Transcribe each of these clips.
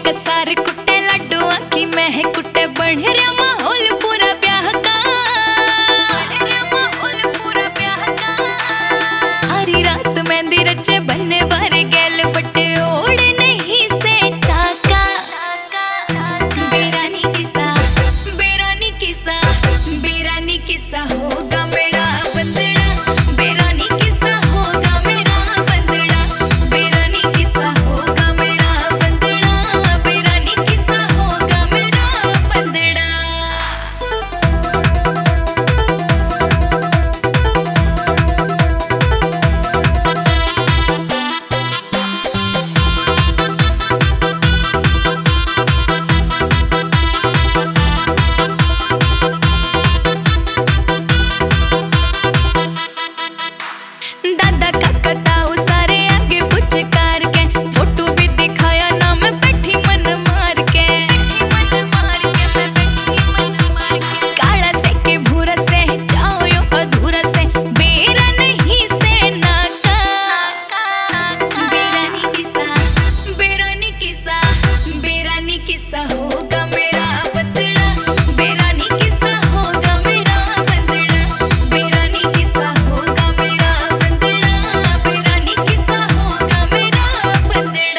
सारे कुट्टे लड्डू की मैं कुट्टे बढ़ रहा माहौल पूरा ब्याह का, सारी रात मेहंदी रचे बनने वाले गैल बट्टे ओढ़ नहीं से चाका। बेरानी किस्सा बेरानी किस्सा बेरानी किस्सा होगा मेरा बंदड़ा, बेरानी किस्सा होगा मेरा बंदड़ा, बेरानी किस्सा होगा मेरा बंदड़ा, बेरानी किस्सा होगा मेरा बंदड़ा। दादा काका ताऊ सारे आगे पुचकार के फोटो भी दिखाया ना मैं बैठी मन मार के, काला से के भूरा से जाओ यो अधूरा से बेरा नहीं से नाका। बेरानी किस्सा बेरानी किस्सा बेरानी किस्सा होगा मेरा बंदड़ा, बेरानी किस्सा होगा मेरा बंदड़ा, बेरानी किस्सा होगा मेरा बंदड़ा, बेरानी किस्सा होगा मेरा बंदड़ा।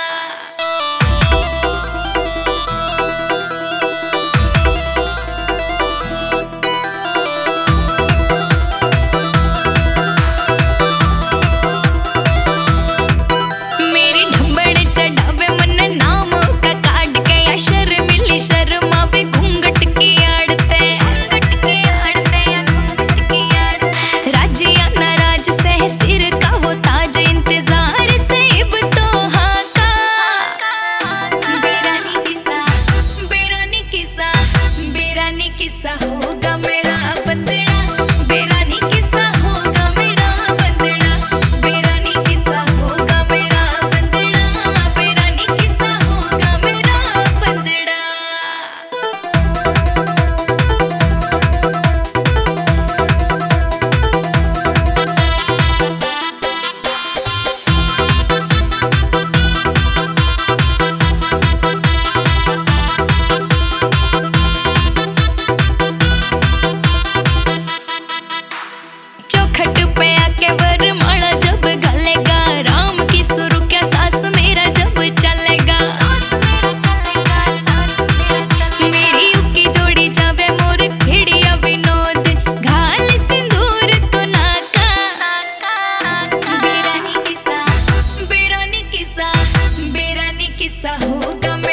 मेरी ढंबड़ चढ़ावे मन नाम का काट के या शर्मिली शर्मा भी घूंघट की आड़ते, राजिया नाराज से सिर का वो ताज इंतजार से इब तो हाँ का। बेरानी किस्सा बेरानी किस्सा बेरानी किस्सा होगा मेरा बंदड़ा, बेरानी किस्सा होगा मेरा बंदड़ा, बेरानी किस्सा होगा मेरा बंदड़ा, बेरानी किस्सा होगा मेरा बंदड़ा। चौखट पे आके वरमाला जब घलेगा, राम की सुरु क्या सास मेरा जब चलेगा, मेरी उकी जोड़ी जावे मोर खिड़िया विनोद घाल सिंदूर तो नाका। बेरानी किस्सा बेरानी किस्सा बेरानी किस्सा होगा